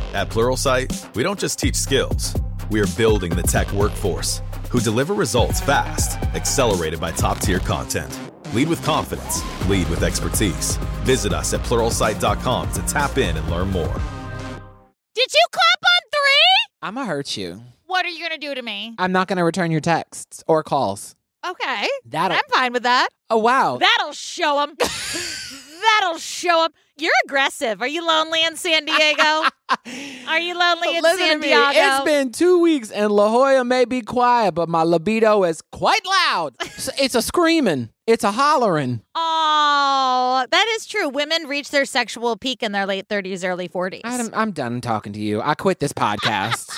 At Pluralsight, we don't just teach skills. We are building the tech workforce who deliver results fast, accelerated by top-tier content. Lead with confidence. Lead with expertise. Visit us at Pluralsight.com to tap in and learn more. Did you clap on 3? I'm going to hurt you. What are you going to do to me? I'm not going to return your texts or calls. Okay. I'm fine with that. Oh, wow. That'll show him. That'll show him. You're aggressive. Are you lonely in San Diego? Are you lonely in San Diego? It's been 2 weeks and La Jolla may be quiet, but my libido is quite loud. It's a screaming. It's a hollering. Oh, that is true. Women reach their sexual peak in their late 30s, early 40s. I'm done talking to you. I quit this podcast.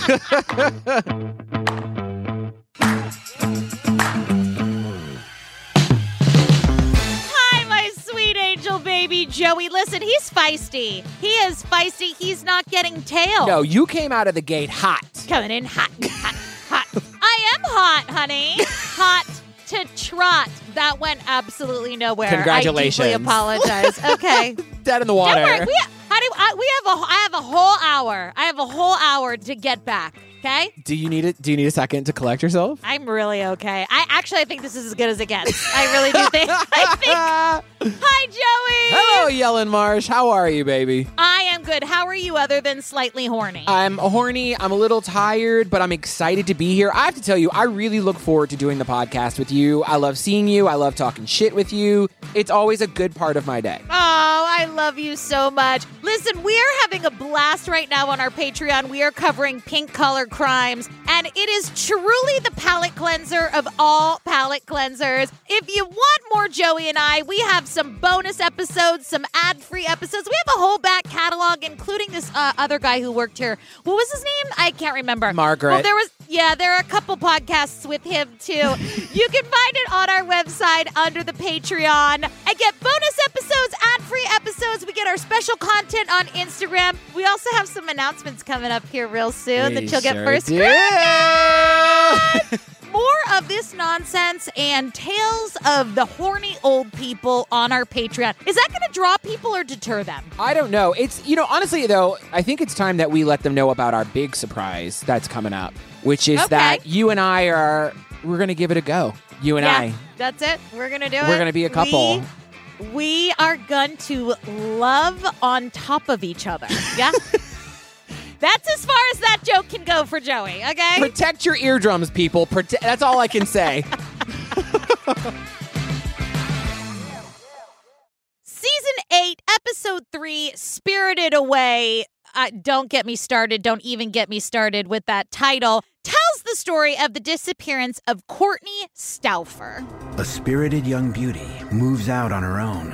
Baby Joey, listen, he's feisty. He is feisty. He's not getting tail. No, you came out of the gate hot. Coming in hot. I am hot, honey. Hot to trot. That went absolutely nowhere. Congratulations. I deeply apologize. Okay. Dead in the water. Don't worry. I have a whole hour. I have a whole hour to get back. Okay? Do you need a second to collect yourself? I'm really okay. I think this is as good as it gets. I really do think. Hi, Joey. Hello, Yellen Marsh. How are you, baby? I am good. How are you other than slightly horny? I'm horny. I'm a little tired, but I'm excited to be here. I have to tell you, I really look forward to doing the podcast with you. I love seeing you. I love talking shit with you. It's always a good part of my day. Oh, I love you so much. Listen, we are having a blast right now on our Patreon. We are covering pink color crimes, and it is truly the palate cleanser of all palate cleansers. If you want more Joey and I, we have some bonus episodes, some ad-free episodes. We have a whole back catalog, including this other guy who worked here. What was his name? I can't remember. Margaret. Well, there are a couple podcasts with him, too. You can find it on our website under the Patreon and get bonus episodes, ad-free episodes. We get our special content on Instagram. We also have some announcements coming up here real soon that you'll get first. More of this nonsense and tales of the horny old people on our Patreon. Is that going to draw people or deter them? I don't know. It's, honestly, though, I think it's time that we let them know about our big surprise that's coming up, which is that you and I we're going to give it a go. You and I. That's it. We're going to do it. We're going to be a couple. We are going to love on top of each other. Yeah? That's as far as that joke can go for Joey, okay? Protect your eardrums, people. That's all I can say. Season 8, Episode 3, Spirited Away. Don't get me started. Don't even get me started with that title. Tells the story of the disappearance of Courtney Stauffer. A spirited young beauty moves out on her own.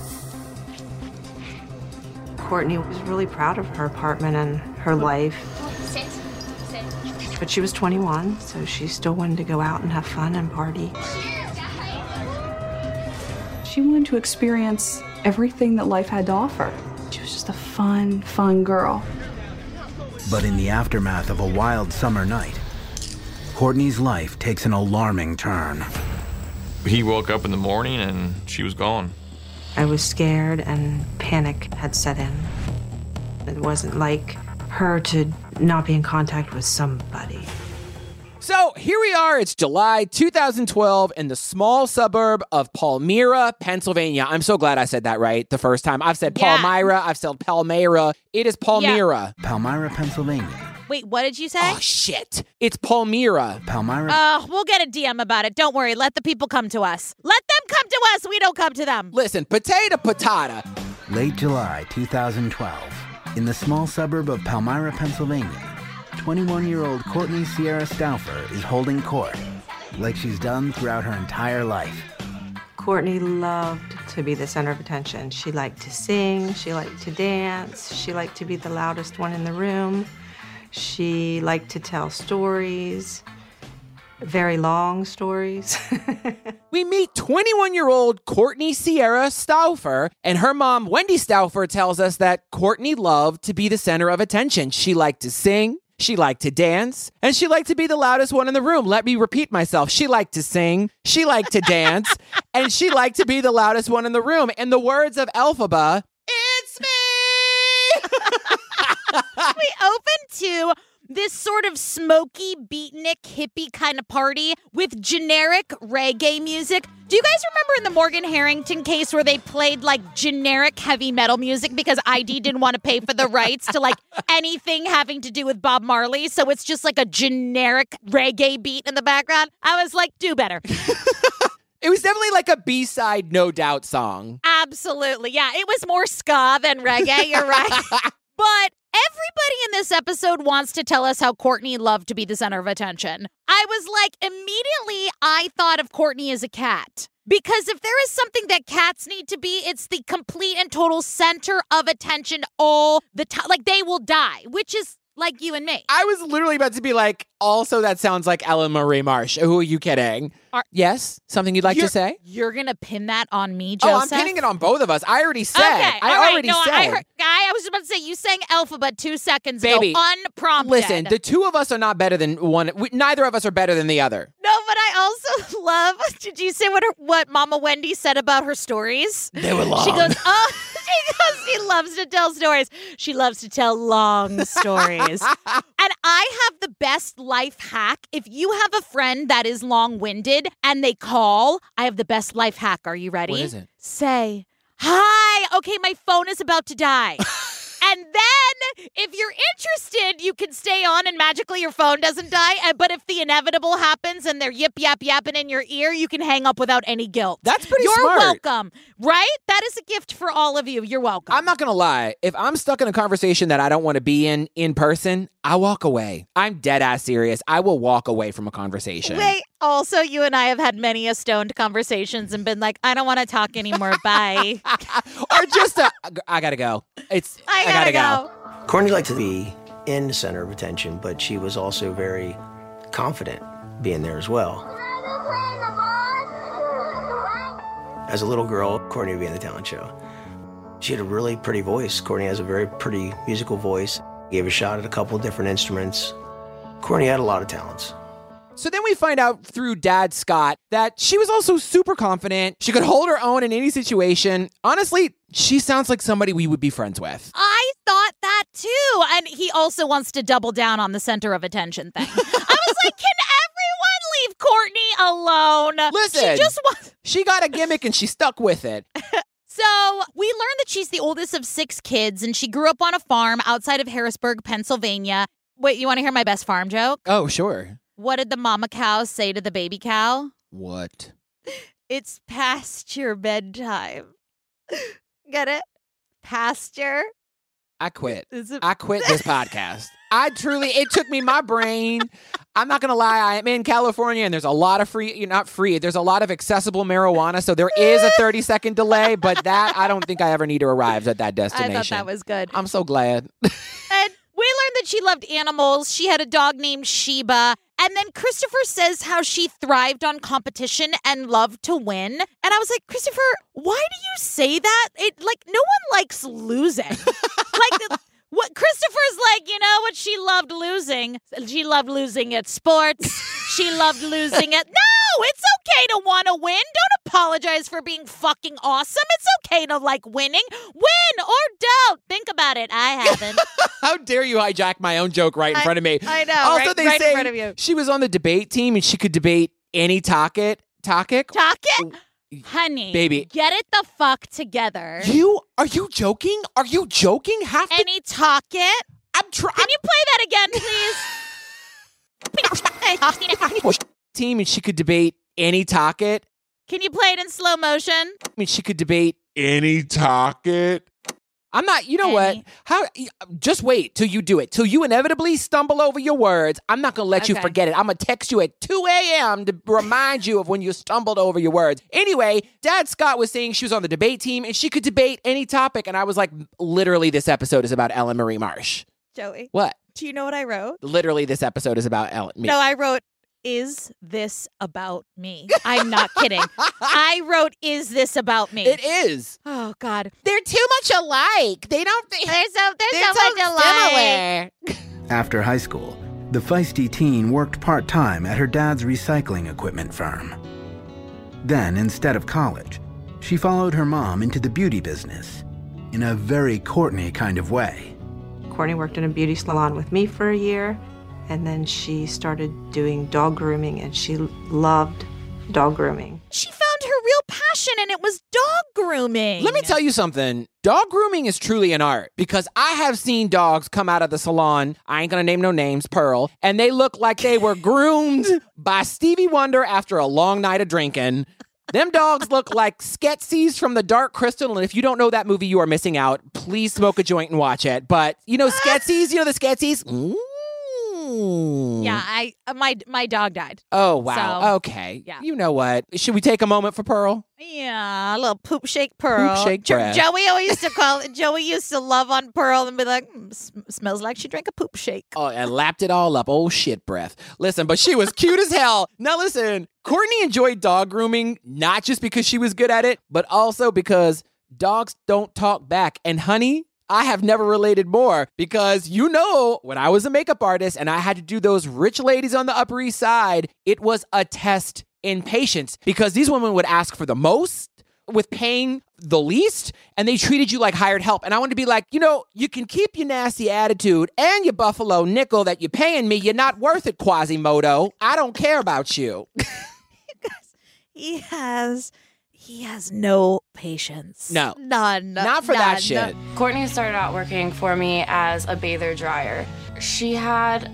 Courtney was really proud of her apartment and her life. Sit. But she was 21, so she still wanted to go out and have fun and party. She wanted to experience everything that life had to offer. She was just a fun girl. But in the aftermath of a wild summer night, Courtney's life takes an alarming turn. He woke up in the morning and she was gone. I was scared and panic had set in. It wasn't like her to not be in contact with somebody. So here we are. It's July 2012 in the small suburb of Palmyra, Pennsylvania. I'm so glad I said that right the first time. I've said Palmyra. I've said Palmyra. It is Palmyra. Yeah. Palmyra, Pennsylvania. Wait, what did you say? Oh, shit. It's Palmyra. Palmyra? We'll get a DM about it. Don't worry. Let the people come to us. Let them come to us. We don't come to them. Listen, potato, patata. Late July 2012, in the small suburb of Palmyra, Pennsylvania, 21-year-old Courtney Sierra Stauffer is holding court, like she's done throughout her entire life. Courtney loved to be the center of attention. She liked to sing. She liked to dance. She liked to be the loudest one in the room. She liked to tell stories, very long stories. We meet 21-year-old Courtney Sierra Stauffer, and her mom, Wendy Stauffer, tells us that Courtney loved to be the center of attention. She liked to sing, she liked to dance, and she liked to be the loudest one in the room. Let me repeat myself. She liked to sing, she liked to dance, and she liked to be the loudest one in the room. In the words of Elphaba, it's me! this sort of smoky, beatnik, hippie kind of party with generic reggae music. Do you guys remember in the Morgan Harrington case where they played like generic heavy metal music because ID didn't want to pay for the rights to like anything having to do with Bob Marley? So it's just like a generic reggae beat in the background. I was like, do better. It was definitely like a B-side No Doubt song. Absolutely. Yeah, it was more ska than reggae. You're right. But everybody in this episode wants to tell us how Courtney loved to be the center of attention. I was like, immediately I thought of Courtney as a cat. Because if there is something that cats need to be, it's the complete and total center of attention all the time. Like, they will die, which is like you and me. I was literally about to be like, also that sounds like Ellen Marie Marsh. Who are you kidding? Yes? Something you'd like to say? You're going to pin that on me, Joseph? Oh, I'm pinning it on both of us. I already said. Okay, I already said. I was about to say, you sang Alphabet 2 seconds Baby, ago, unprompted. Listen, the two of us are not better than one. Neither of us are better than the other. No, but I also love, did you say what Mama Wendy said about her stories? They were long. She goes, she loves to tell stories. She loves to tell long stories. And I have the best life hack. If you have a friend that is long-winded and they call, I have the best life hack. Are you ready? What is it? Say, hi. Okay, my phone is about to die. And then, if you're interested, you can stay on and magically your phone doesn't die. But if the inevitable happens and they're yapping in your ear, you can hang up without any guilt. That's pretty You're smart. welcome, right? That is a gift for all of you. You're welcome. I'm not going to lie. If I'm stuck in a conversation that I don't want to be in person, I walk away. I'm dead ass serious. I will walk away from a conversation. Wait, also, you and I have had many a stoned conversations and been like, I don't want to talk anymore. Bye. Or just I gotta go. I gotta go. Courtney liked to be in the center of attention, but she was also very confident being there as well. As a little girl, Courtney would be in the talent show. She had a really pretty voice. Courtney has a very pretty musical voice. Gave a shot at a couple different instruments. Courtney had a lot of talents. So then we find out through Dad Scott that she was also super confident. She could hold her own in any situation. Honestly, she sounds like somebody we would be friends with. I thought that too. And he also wants to double down on the center of attention thing. I was like, can everyone leave Courtney alone? Listen, she got a gimmick and she stuck with it. So we learned that she's the oldest of 6 kids and she grew up on a farm outside of Harrisburg, Pennsylvania. Wait, you want to hear my best farm joke? Oh, sure. What did the mama cow say to the baby cow? What? It's past your bedtime. Get it? Pasture. I quit. I quit this podcast. It took me my brain. I'm not going to lie. I am in California and there's a lot of there's a lot of accessible marijuana. So there is a 30-second delay, but that I don't think I ever need to arrive at that destination. I thought that was good. I'm so glad. And we learned that she loved animals. She had a dog named Sheba. And then Christopher says how she thrived on competition and loved to win. And I was like, Christopher, why do you say that? No one likes losing. What Christopher's like, you know what she loved losing? She loved losing at sports. She loved losing at... No, it's okay to want to win. Don't apologize for being fucking awesome. It's okay to like winning. Win or don't. Think about it. I haven't. How dare you hijack my own joke right in front of me? I know. Also, right, they right say in front of you. She was on the debate team and she could debate any topic. Topic? Honey, baby, get it the fuck together. Are you joking? Are you joking? Any topic? I'm trying. Can you play that again, please? Team and she could debate any topic. Can you play it in slow motion? I mean, she could debate any topic. I'm not, you know what? Just wait till you do it. Till you inevitably stumble over your words. I'm not going to let you forget it. I'm going to text you at 2 a.m. to remind you of when you stumbled over your words. Anyway, Dad Scott was saying she was on the debate team and she could debate any topic. And I was like, literally, this episode is about Ellen Marie Marsh. Joey. What? Do you know what I wrote? Literally, this episode is about Ellen. No, I wrote, is this about me? I'm not kidding. I wrote, is this about me? It is. Oh, God. They're too much alike. They don't... They're so much alike. After high school, the feisty teen worked part-time at her dad's recycling equipment firm. Then, instead of college, she followed her mom into the beauty business in a very Courtney kind of way. Courtney worked in a beauty salon with me for a year, And then she started doing dog grooming, and she loved dog grooming. She found her real passion, and it was dog grooming. Let me tell you something. Dog grooming is truly an art because I have seen dogs come out of the salon. I ain't going to name no names, Pearl. And they look like they were groomed by Stevie Wonder after a long night of drinking. Them dogs look like Skeksis from the Dark Crystal, and if you don't know that movie, you are missing out. Please smoke a joint and watch it. But you know Skeksis? You know the Skeksis? Yeah, my dog died. Oh, wow. So, okay. yeah. You know what? Should we take a moment for Pearl? Yeah, a little poop shake Pearl. Poop shake breath. Joey always used to call it. Joey used to love on Pearl and be like, smells like she drank a poop shake. Oh, and lapped it all up. Oh, shit breath. Listen, but she was cute as hell. Now listen, Courtney enjoyed dog grooming, not just because she was good at it, but also because dogs don't talk back. And honey, I have never related more because, you know, when I was a makeup artist and I had to do those rich ladies on the Upper East Side, it was a test in patience because these women would ask for the most with paying the least, and they treated you like hired help. And I wanted to be like, you know, you can keep your nasty attitude and your buffalo nickel that you're paying me. You're not worth it, Quasimodo. I don't care about you. He has no patience. No. None. Not for that shit. Courtney started out working for me as a bather dryer. She had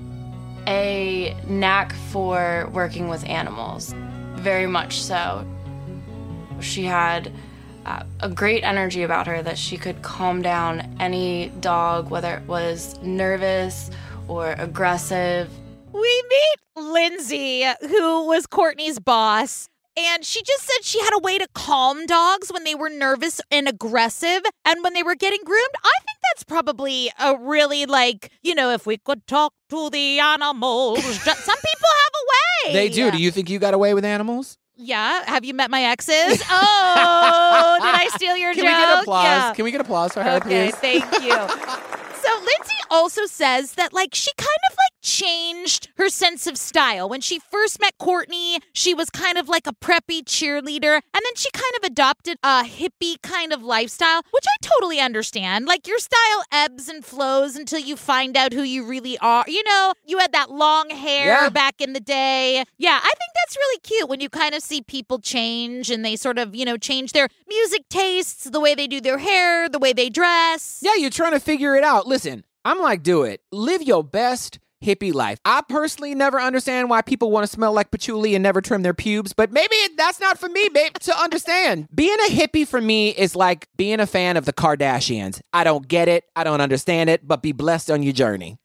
a knack for working with animals, very much so. She had a great energy about her that she could calm down any dog, whether it was nervous or aggressive. We meet Lindsay, who was Courtney's boss. And she just said she had a way to calm dogs when they were nervous and aggressive and when they were getting groomed. I think that's probably a really, like, you know, if we could talk to the animals. Some people have a way. They do. Do you think you got away with animals? Yeah. Have you met my exes? Oh, did I steal your joke? Can we get applause? Yeah. Can we get applause for her, Okay, please? thank you. So Lindsay also says that, like, she kind of, like, changed her sense of style. When she first met Courtney, she was kind of like a preppy cheerleader, and then she kind of adopted a hippie kind of lifestyle, which I totally understand. Like, your style ebbs and flows until you find out who you really are. You know, you had that long hair back in the day. Yeah, I think that's really cute when you kind of see people change and they sort of, you know, change their music tastes, the way they do their hair, the way they dress. Yeah, you're trying to figure it out. Listen, I'm like, do it. Live your best hippie life. I personally never understand why people want to smell like patchouli and never trim their pubes, but maybe that's not for me, babe, to understand. Being a hippie for me is like being a fan of the Kardashians. I don't get it. I don't understand it, but be blessed on your journey.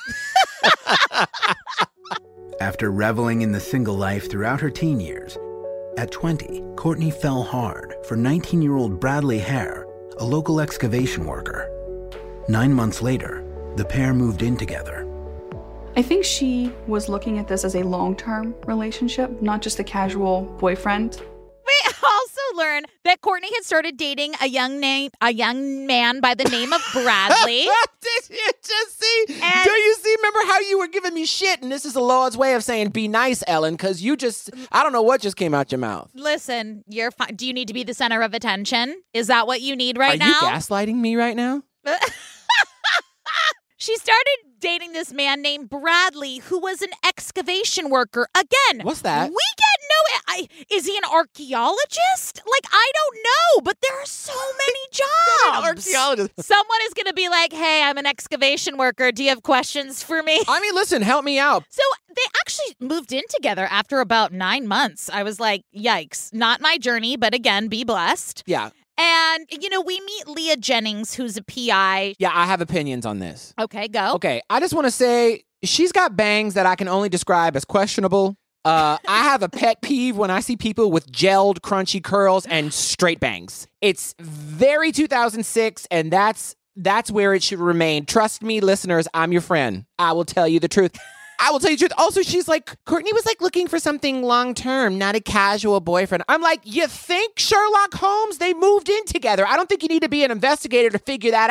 After reveling in the single life throughout her teen years, at 20, Courtney fell hard for 19-year-old Bradley Hare, a local excavation worker. 9 months later, the pair moved in together. I think she was looking at this as a long-term relationship, not just a casual boyfriend. We also learned that Courtney had started dating a young man by the name of Bradley. Did you just see? Do you see? Remember how you were giving me shit? And this is the Lord's way of saying, be nice, Ellen, because you just, I don't know what just came out your mouth. Listen, you're fine. Do you need to be the center of attention? Is that what you need right now? Are you gaslighting me right now? She started dating this man named Bradley, who was an excavation worker. Again, what's that? We get no. Is he an archaeologist? Like, I don't know, but there are so many jobs. Archaeologist. Someone is going to be like, "Hey, I'm an excavation worker. Do you have questions for me?" I mean, listen, help me out. So they actually moved in together after about 9 months. I was like, "Yikes! Not my journey." But again, be blessed. Yeah. And, you know, we meet Leah Jennings, who's a PI. Yeah, I have opinions on this. Okay, go. Okay, I just want to say she's got bangs that I can only describe as questionable. I have a pet peeve when I see people with gelled, crunchy curls and straight bangs. It's very 2006, and that's where it should remain. Trust me, listeners, I'm your friend. I will tell you the truth. I will tell you the truth. Also, she's like, Courtney was like looking for something long-term, not a casual boyfriend. I'm like, you think Sherlock Holmes? They moved in together. I don't think you need to be an investigator to figure that out.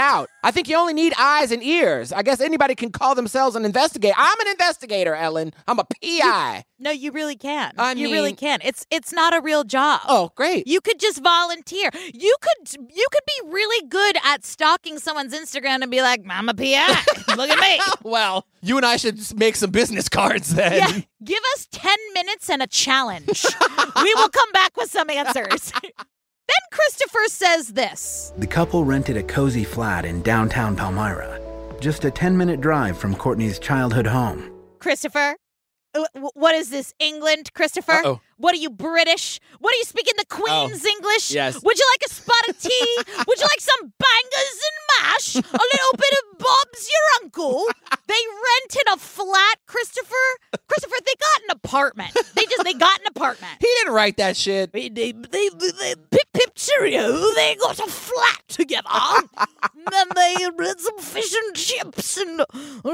I think you only need eyes and ears. I guess anybody can call themselves an investigator. I'm an investigator, Ellen. I'm a PI. No, you really can. You really can. It's not a real job. Oh, great. You could just volunteer. You could be really good at stalking someone's Instagram and be like, I'm a PI. Look at me. Well, you and I should make some business cards then. Yeah. Give us 10 minutes and a challenge. We will come back with some answers. Then Christopher says this. The couple rented a cozy flat in downtown Palmyra, just a 10-minute drive from Courtney's childhood home. Christopher, what is this, England, Christopher? Uh-oh. What are you, British? What are you speaking the Queen's English? Yes. Would you like a spot of tea? Would you like some bangers and mash? A little bit of Bob's your uncle? They rented a flat, Christopher. Christopher, they got an apartment. They got an apartment. He didn't write that shit. They pip cheerio. They got a flat together. And they had some fish and chips, and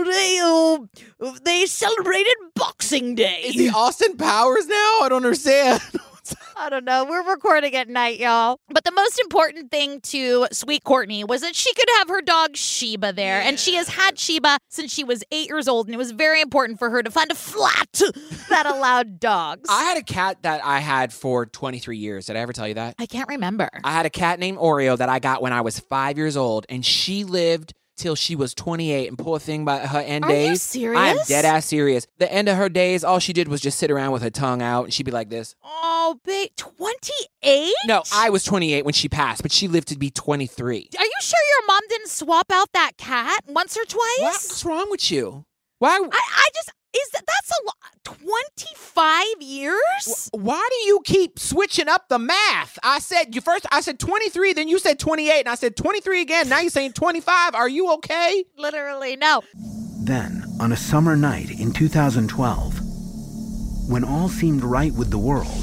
they celebrated Boxing Day. Is he Austin Powers now? I don't understand. I don't know. We're recording at night, y'all. But the most important thing to sweet Courtney was that she could have her dog Sheba there. And she has had Sheba since she was 8 years old. And it was very important for her to find a flat that allowed dogs. I had a cat that I had for 23 years. Did I ever tell you that? I can't remember. I had a cat named Oreo that I got when I was 5 years old. And she lived till she was 28, and poor thing, by her end days. Are you serious? I am dead ass serious. The end of her days, all she did was just sit around with her tongue out, and she'd be like this. Oh, babe, 28? No, I was 28 when she passed, but she lived to be 23. Are you sure your mom didn't swap out that cat once or twice? What's wrong with you? Why? That's a lot. 25 years? Why do you keep switching up the math? I said 23, then you said 28, and I said 23 again. Now you're saying 25. Are you okay? Literally, no. Then, on a summer night in 2012, when all seemed right with the world,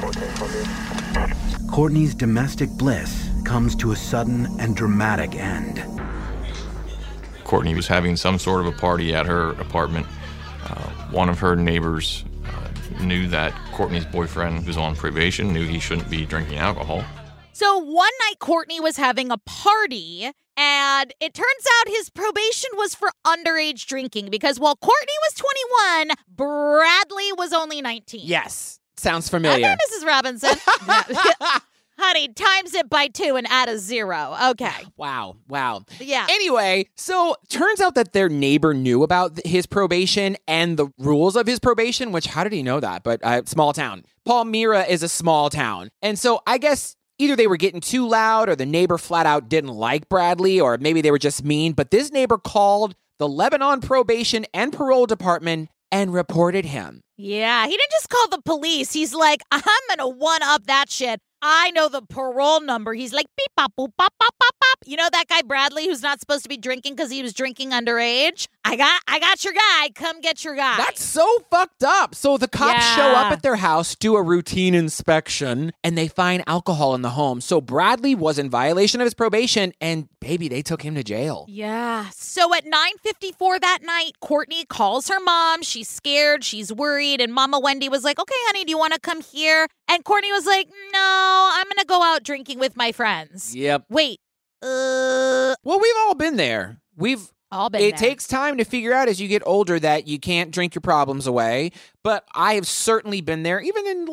Courtney's domestic bliss comes to a sudden and dramatic end. Courtney was having some sort of a party at her apartment. One of her neighbors knew that Courtney's boyfriend was on probation, knew he shouldn't be drinking alcohol. So one night Courtney was having a party, and it turns out his probation was for underage drinking because while Courtney was 21, Bradley was only 19. Yes. Sounds familiar. Okay, Mrs. Robinson. Honey, times it by 2 and add a 0. Okay. Wow. Yeah. Anyway, so turns out that their neighbor knew about his probation and the rules of his probation, which, how did he know that? But small town. Palmyra is a small town. And so I guess either they were getting too loud or the neighbor flat out didn't like Bradley, or maybe they were just mean. But this neighbor called the Lebanon Probation and Parole Department and reported him. Yeah, he didn't just call the police. He's like, I'm going to one-up that shit. I know the parole number. He's like, beep, pop, boop, pop, pop, pop, pop. You know that guy Bradley who's not supposed to be drinking because he was drinking underage? I got your guy. Come get your guy. That's so fucked up. So the cops show up at their house, do a routine inspection, and they find alcohol in the home. So Bradley was in violation of his probation, and baby, they took him to jail. Yeah. So at 9:54 that night, Courtney calls her mom. She's scared. She's worried. And Mama Wendy was like, okay, honey, do you want to come here? And Courtney was like, no, I'm going to go out drinking with my friends. Yep. Wait. Well, we've all been there. We've all been there. It takes time to figure out as you get older that you can't drink your problems away. But I have certainly been there, even in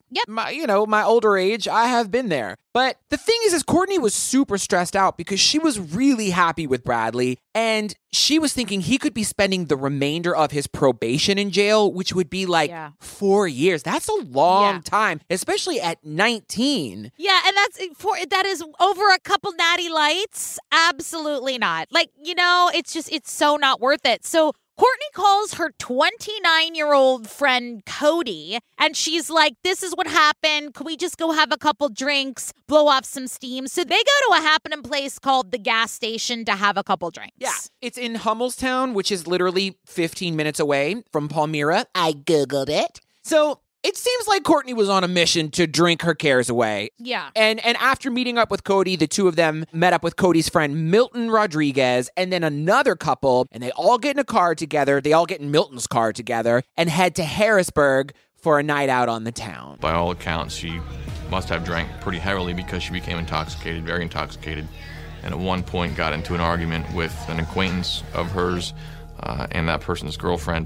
my older age. I have been there. But the thing is Courtney was super stressed out because she was really happy with Bradley, and she was thinking he could be spending the remainder of his probation in jail, which would be 4 years. That's a long time, especially at 19. Yeah, and that is over a couple natty lights. Absolutely not. It's so not worth it. So Courtney calls her 29-year-old friend Cody, and she's like, this is what happened. Can we just go have a couple drinks, blow off some steam? So they go to a happening place called the gas station to have a couple drinks. Yeah, it's in Hummelstown, which is literally 15 minutes away from Palmyra. I Googled it. So it seems like Courtney was on a mission to drink her cares away. Yeah. And after meeting up with Cody, the two of them met up with Cody's friend Milton Rodriguez and then another couple, and they all get in a car together. They all get in Milton's car together and head to Harrisburg for a night out on the town. By all accounts, she must have drank pretty heavily because she became intoxicated, very intoxicated. and at one point got into an argument with an acquaintance of hers and that person's girlfriend.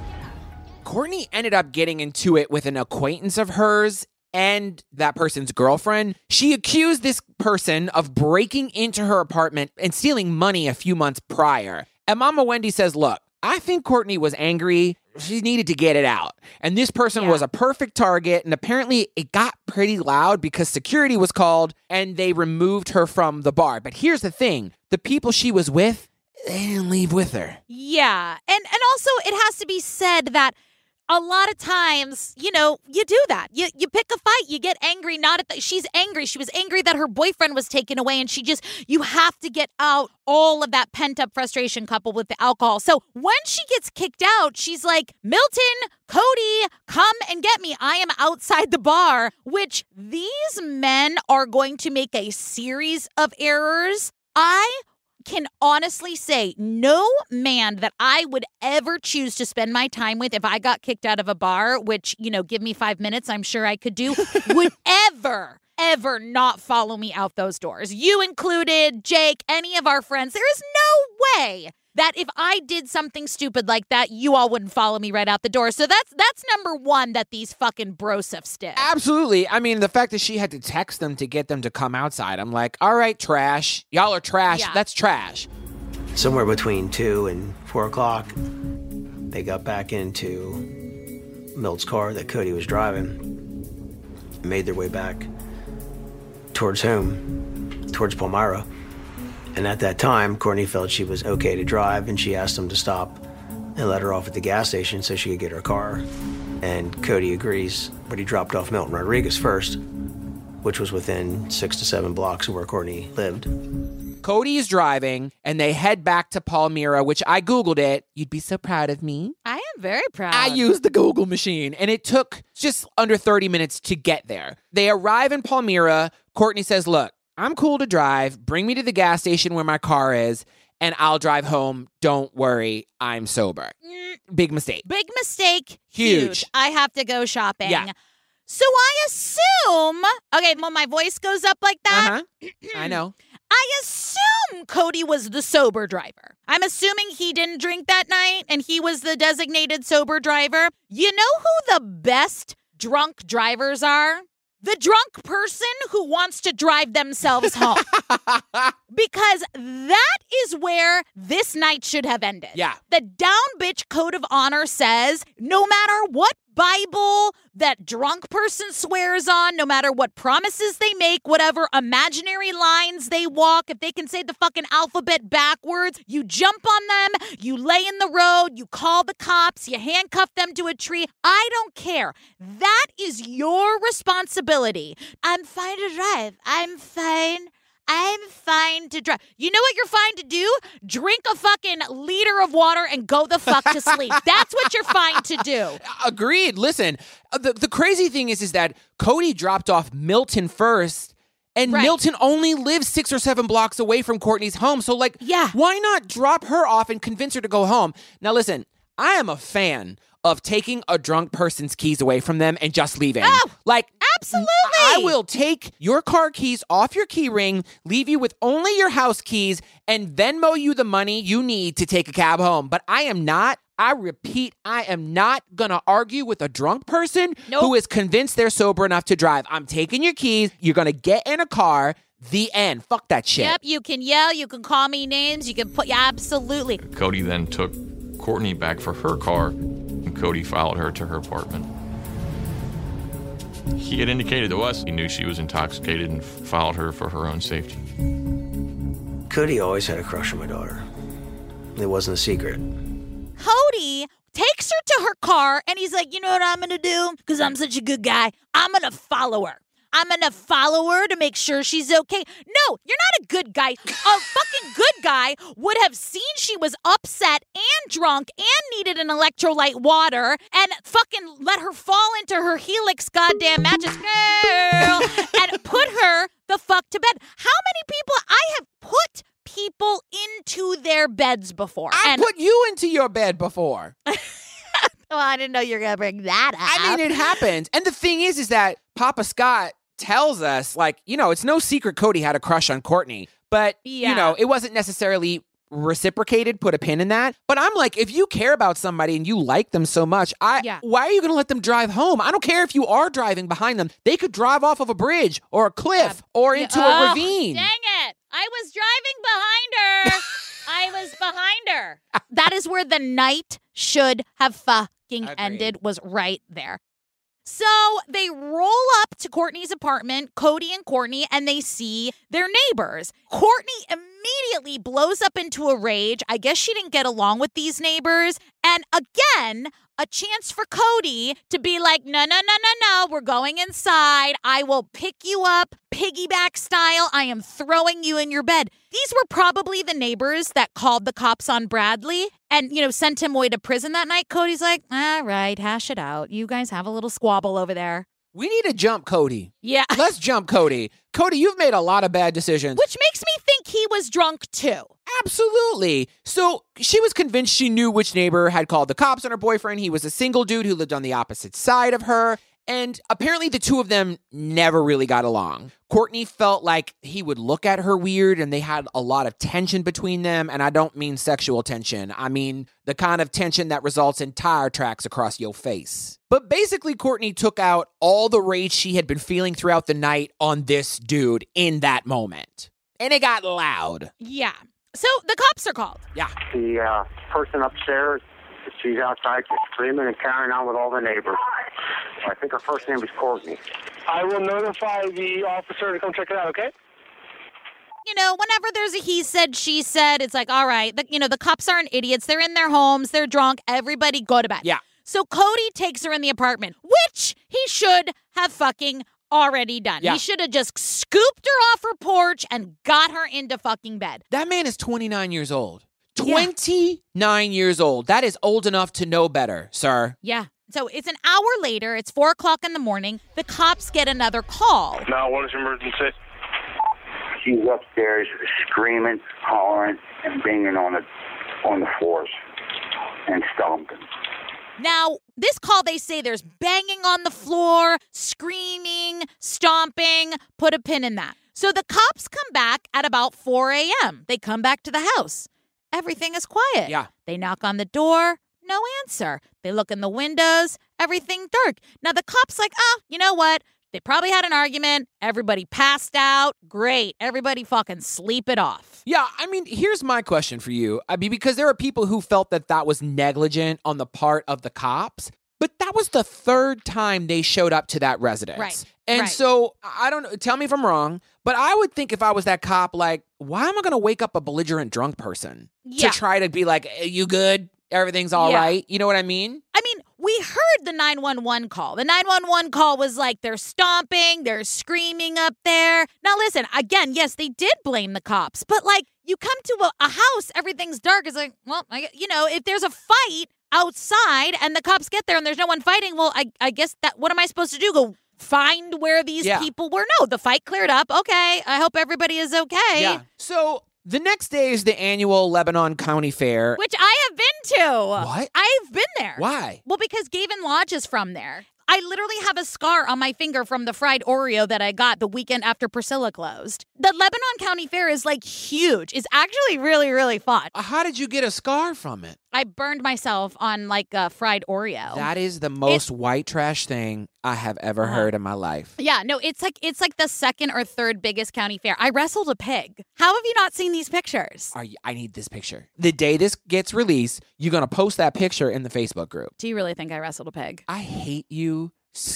Courtney ended up getting into it with an acquaintance of hers and that person's girlfriend. She accused this person of breaking into her apartment and stealing money a few months prior. And Mama Wendy says, look, I think Courtney was angry. She needed to get it out. And this person was a perfect target. And apparently it got pretty loud because security was called and they removed her from the bar. But here's the thing. The people she was with, they didn't leave with her. Yeah. And also it has to be said that a lot of times, you know, you do that. You pick a fight. You get angry. She's angry. She was angry that her boyfriend was taken away, and you have to get out all of that pent-up frustration coupled with the alcohol. So when she gets kicked out, she's like, Milton, Cody, come and get me. I am outside the bar, which these men are going to make a series of errors. I can honestly say no man that I would ever choose to spend my time with if I got kicked out of a bar, which, you know, give me 5 minutes, I'm sure I could do, would ever not follow me out those doors. You included, Jake, any of our friends. There is no way that if I did something stupid like that, you all wouldn't follow me right out the door. So that's number one that these fucking brosifs did. Absolutely. I mean, the fact that she had to text them to get them to come outside, I'm like, all right, trash. Y'all are trash. Yeah. That's trash. Somewhere between 2 and 4 o'clock, they got back into Milt's car that Cody was driving and made their way back towards home, towards Palmyra. And at that time, Courtney felt she was okay to drive, and she asked him to stop and let her off at the gas station so she could get her car. And Cody agrees, but he dropped off Milton Rodriguez first, which was within 6 to 7 blocks of where Courtney lived. Cody is driving, and they head back to Palmyra, which I Googled it. You'd be so proud of me. I am very proud. I used the Google machine, and it took just under 30 minutes to get there. They arrive in Palmyra. Courtney says, look, I'm cool to drive. Bring me to the gas station where my car is, and I'll drive home. Don't worry, I'm sober. Big mistake. Big mistake. Huge. I have to go shopping. Yeah. So I assume, okay, when my voice goes up like that, I know. I assume Cody was the sober driver. I'm assuming he didn't drink that night and he was the designated sober driver. You know who the best drunk drivers are? The drunk person who wants to drive themselves home. Because that is where this night should have ended. Yeah. The down bitch code of honor says no matter what Bible that drunk person swears on, no matter what promises they make, whatever imaginary lines they walk, if they can say the fucking alphabet backwards, you jump on them, you lay in the road, you call the cops, you handcuff them to a tree. I don't care. That is your responsibility. I'm fine to drive. I'm fine to drive. You know what you're fine to do? Drink a fucking liter of water and go the fuck to sleep. That's what you're fine to do. Agreed. Listen, the crazy thing is that Cody dropped off Milton first, and Milton only lives 6 or 7 blocks away from Courtney's home. So, why not drop her off and convince her to go home? Now, listen, I am a fan of taking a drunk person's keys away from them and just leaving. Oh, absolutely. I will take your car keys off your key ring, leave you with only your house keys, and Venmo you the money you need to take a cab home. But I am not going to argue with a drunk person who is convinced they're sober enough to drive. I'm taking your keys. You're going to get in a car. The end. Fuck that shit. Yep, you can yell. You can call me names. You can put... Yeah, absolutely. Cody then took Courtney back for her car, and Cody followed her to her apartment. He had indicated to us he knew she was intoxicated and followed her for her own safety. Cody always had a crush on my daughter. It wasn't a secret. Cody takes her to her car, and he's like, you know what I'm going to do? Because I'm such a good guy. I'm going to follow her. I'm going to follow her to make sure she's okay. No, you're not a good guy. A fucking good guy would have seen she was upset and drunk and needed an electrolyte water and fucking let her fall into her Helix goddamn mattress, girl, and put her the fuck to bed. How many people I have put people into their beds before? I put you into your bed before. Well, I didn't know you were going to bring that up. I mean, it happens. And the thing is that Papa Scott tells us, it's no secret Cody had a crush on Courtney. But, Yeah. it wasn't necessarily reciprocated, put a pin in that. But I'm like, if you care about somebody and you like them so much, Yeah. why are you going to let them drive home? I don't care if you are driving behind them. They could drive off of a bridge or a cliff or into a ravine. Dang it. I was driving behind her. I was behind her. That is where the night should have fucking ended, was right there. So they roll up to Courtney's apartment, Cody and Courtney, and they see their neighbors. Courtney immediately blows up into a rage. I guess she didn't get along with these neighbors. And again, a chance for Cody to be like, no, we're going inside. I will pick you up, piggyback style. I am throwing you in your bed. These were probably the neighbors that called the cops on Bradley and, sent him away to prison that night. Cody's like, all right, hash it out. You guys have a little squabble over there. We need to jump Cody. Yeah. Let's jump Cody. Cody, you've made a lot of bad decisions. Which makes me think he was drunk too. Absolutely. So she was convinced she knew which neighbor had called the cops on her boyfriend. He was a single dude who lived on the opposite side of her. And apparently the two of them never really got along. Courtney felt like he would look at her weird and they had a lot of tension between them. And I don't mean sexual tension. I mean the kind of tension that results in tire tracks across your face. But basically, Courtney took out all the rage she had been feeling throughout the night on this dude in that moment. And it got loud. Yeah. So the cops are called. Yeah. The person upstairs, she's outside just screaming and carrying on with all the neighbors. I think her first name is Courtney. I will notify the officer to come check it out, okay? Whenever there's a he said, she said, it's like, all right, the cops aren't idiots. They're in their homes. They're drunk. Everybody go to bed. Yeah. So Cody takes her in the apartment, which he should have fucking already done. Yeah. He should have just scooped her off her porch and got her into fucking bed. That man is 29 years old. Yeah. 29 years old. That is old enough to know better, sir. Yeah. So it's an hour later. It's 4:00 in the morning. The cops get another call. Now, what is your emergency? She's upstairs screaming, hollering, and banging on the floors and stomping. Now, this call, they say there's banging on the floor, screaming, stomping. Put a pin in that. So the cops come back at about 4 a.m. They come back to the house. Everything is quiet. Yeah. They knock on the door. No answer. They look in the windows. Everything dark. Now the cop's like, you know what? They probably had an argument. Everybody passed out. Great. Everybody fucking sleep it off. Yeah, I mean, here's my question for you. I mean, because there are people who felt that was negligent on the part of the cops, but that was the third time they showed up to that residence. Right. And right. so, I don't know, tell me if I'm wrong, but I would think if I was that cop, like, why am I going to wake up a belligerent drunk person Yeah. to try to be like, hey, you good? Everything's all right? You know what I mean? I mean, we heard the 911 call. The 911 call was like, they're stomping, they're screaming up there. Now, listen, again, yes, they did blame the cops, but like, you come to a house, everything's dark. It's like, well, if there's a fight outside and the cops get there and there's no one fighting, well, I guess what am I supposed to do? Go find where these people were? No, the fight cleared up. Okay, I hope everybody is okay. Yeah. So the next day is the annual Lebanon County Fair. Which I have been to. What? I've been there. Why? Well, because Gavin Lodge is from there. I literally have a scar on my finger from the fried Oreo that I got the weekend after Priscilla closed. The Lebanon County Fair is like huge. It's actually really, really fun. How did you get a scar from it? I burned myself on like a fried Oreo. That is the most white trash thing I have ever heard in my life. Yeah, no, it's like the second or third biggest county fair. I wrestled a pig. How have you not seen these pictures? I need this picture. The day this gets released, you're going to post that picture in the Facebook group. Do you really think I wrestled a pig? I hate you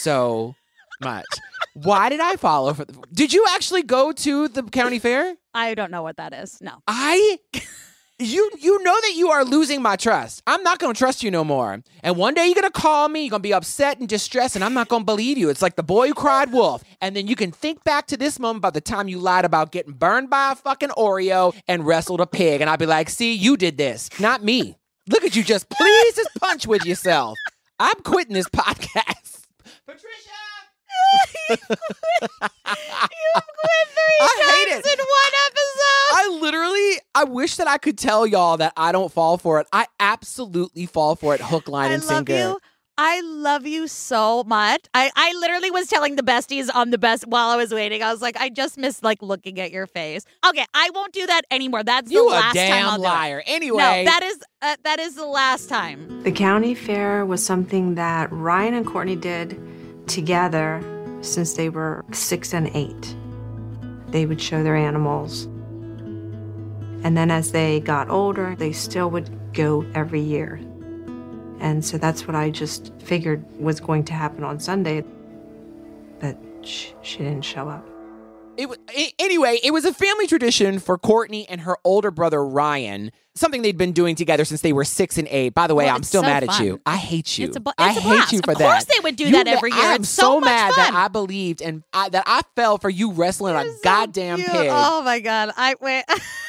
so much. Why did I follow? Did you actually go to the county fair? I don't know what that is. No. You know that you are losing my trust. I'm not going to trust you no more. And one day you're going to call me, you're going to be upset and distressed, and I'm not going to believe you. It's like the boy who cried wolf. And then you can think back to this moment about the time you lied about getting burned by a fucking Oreo and wrestled a pig. And I'll be like, see, you did this, not me. Look at you just, please just punch with yourself. I'm quitting this podcast. Patricia! You quit 3 times in one episode. I wish that I could tell y'all that I don't fall for it. I absolutely fall for it, hook, line, and sinker. I love you so much. I literally was telling the besties on the best while I was waiting. I was like, I just miss like looking at your face. Okay, I won't do that anymore. That's the last time I'll do it. You a damn liar. Anyway. No, that is the last time. The county fair was something that Ryan and Courtney did together since they were 6 and 8. They would show their animals. And then as they got older, they still would go every year. And so that's what I just figured was going to happen on Sunday. But she didn't show up. Anyway, it was a family tradition for Courtney and her older brother Ryan, something they'd been doing together since they were 6 and 8. By the way, I'm still mad at you. I hate you. I hate you for that. Of course they would do that every year. I'm it's so mad much fun. that I believed and that I fell for you wrestling a goddamn pig. Oh my God. Wait.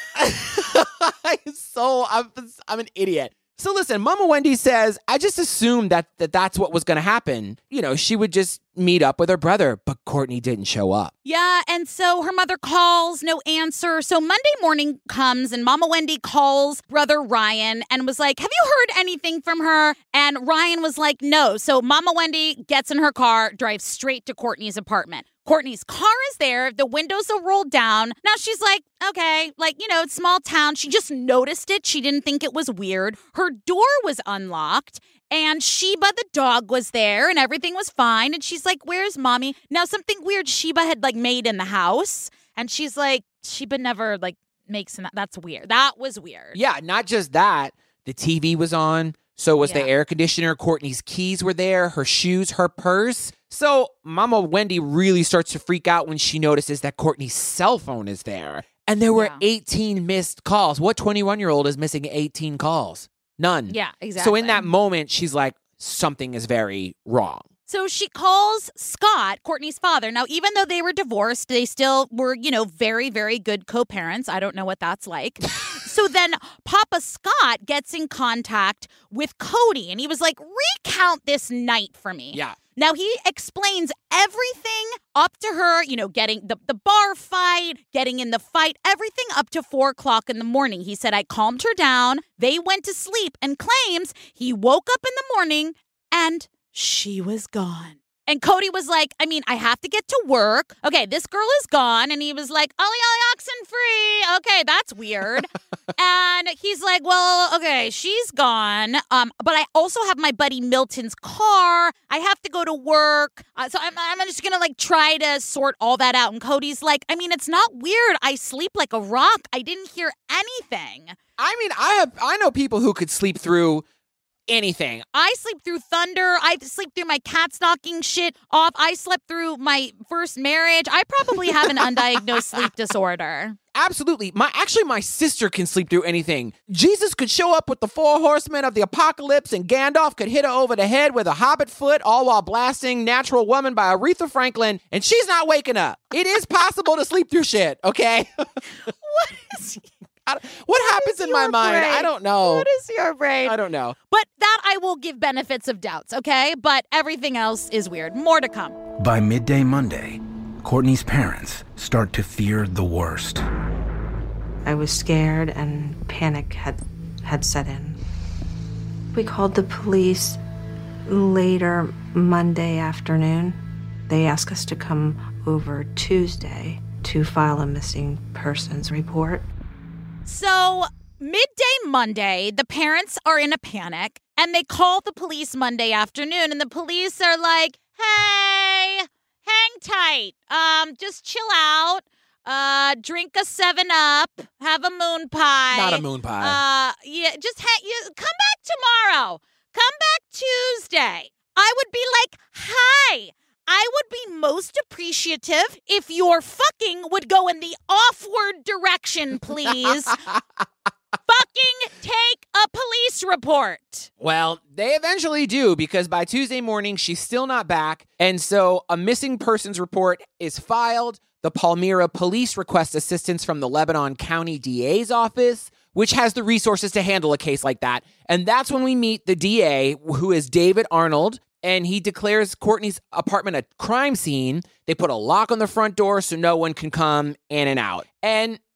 I'm an idiot. So listen, Mama Wendy says, I just assumed that's what was going to happen. You know, she would just meet up with her brother, but Courtney didn't show up. Yeah, and so her mother calls, no answer. So Monday morning comes and Mama Wendy calls brother Ryan and was like, have you heard anything from her? And Ryan was like, no. So Mama Wendy gets in her car, drives straight to Courtney's apartment. Courtney's car is there. The windows are rolled down. Now she's like, okay, it's small town. She just noticed it. She didn't think it was weird. Her door was unlocked and Sheba the dog was there and everything was fine. And she's like, where's mommy? Now something weird Sheba had made in the house. And she's like, Sheba never makes that. That's weird. That was weird. Yeah, not just that. The TV was on. So was the air conditioner. Courtney's keys were there, her shoes, her purse. So Mama Wendy really starts to freak out when she notices that Courtney's cell phone is there. And there were 18 missed calls. What 21-year-old is missing 18 calls? None. Yeah, exactly. So in that moment, she's like, something is very wrong. So she calls Scott, Courtney's father. Now, even though they were divorced, they still were, very, very good co-parents. I don't know what that's like. So then Papa Scott gets in contact with Cody, and he was like, recount this night for me. Yeah. Now, he explains everything up to her, getting the bar fight, getting in the fight, everything up to 4 o'clock in the morning. He said, I calmed her down. They went to sleep and claims he woke up in the morning and she was gone. And Cody was like, I have to get to work. Okay, this girl is gone. And he was like, ollie, oxen free. Okay, that's weird. And he's like, well, okay, she's gone. But I also have my buddy Milton's car. I have to go to work. So I'm just going to try to sort all that out. And Cody's like, it's not weird. I sleep like a rock. I didn't hear anything. I know people who could sleep through anything. I sleep through thunder. I sleep through my cat's knocking shit off. I slept through my first marriage. I probably have an undiagnosed sleep disorder. Absolutely. My sister can sleep through anything. Jesus could show up with the 4 horsemen of the apocalypse and Gandalf could hit her over the head with a hobbit foot, all while blasting Natural Woman by Aretha Franklin, and she's not waking up. It is possible to sleep through shit, okay? What happens in my mind? Brain? I don't know. What is your brain? I don't know. But that I will give benefits of doubts, okay? But everything else is weird. More to come. By midday Monday, Courtney's parents start to fear the worst. I was scared and panic had set in. We called the police later Monday afternoon. They asked us to come over Tuesday to file a missing persons report. So, midday Monday, the parents are in a panic, and they call the police Monday afternoon, and the police are like, hey, hang tight, just chill out, drink a 7-Up, have a moon pie. Not a moon pie. Come back tomorrow. Come back Tuesday. I would be like, hi. I would be most appreciative if your fucking would go in the offward direction, please. Fucking take a police report. Well, they eventually do, because by Tuesday morning, she's still not back. And so a missing persons report is filed. The Palmyra police request assistance from the Lebanon County DA's office, which has the resources to handle a case like that. And that's when we meet the DA, who is David Arnold. And he declares Courtney's apartment a crime scene. They put a lock on the front door so no one can come in and out. And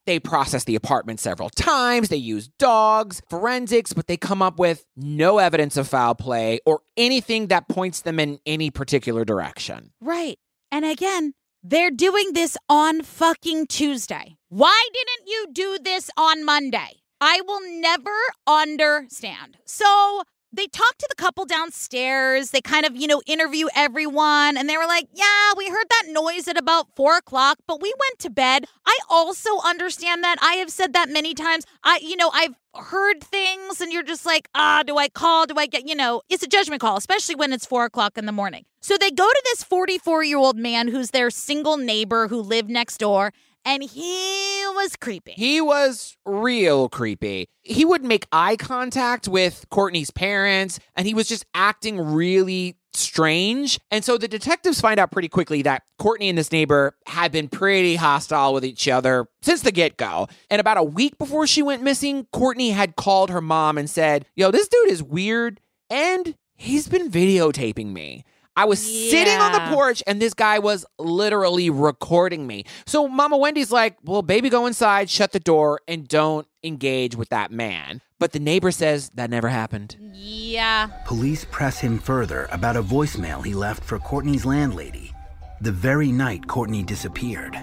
They process the apartment several times. They use dogs, forensics, but they come up with no evidence of foul play or anything that points them in any particular direction. Right. And again, they're doing this on fucking Tuesday. Why didn't you do this on Monday? I will never understand. So they talked to the couple downstairs. They kind of, interview everyone. And they were like, yeah, we heard that noise at about 4 o'clock, but we went to bed. I also understand that. I have said that many times. I've heard things and you're just like, do I call? Do I get, it's a judgment call, especially when it's 4 o'clock in the morning. So they go to this 44-year-old man who's their single neighbor who lived next door. And he was creepy. He was real creepy. He wouldn't make eye contact with Courtney's parents, and he was just acting really strange. And so the detectives find out pretty quickly that Courtney and this neighbor had been pretty hostile with each other since the get-go. And about a week before she went missing, Courtney had called her mom and said, this dude is weird, and he's been videotaping me. I was sitting on the porch, and this guy was literally recording me. So Mama Wendy's like, well, baby, go inside, shut the door, and don't engage with that man. But the neighbor says that never happened. Yeah. Police press him further about a voicemail he left for Courtney's landlady the very night Courtney disappeared.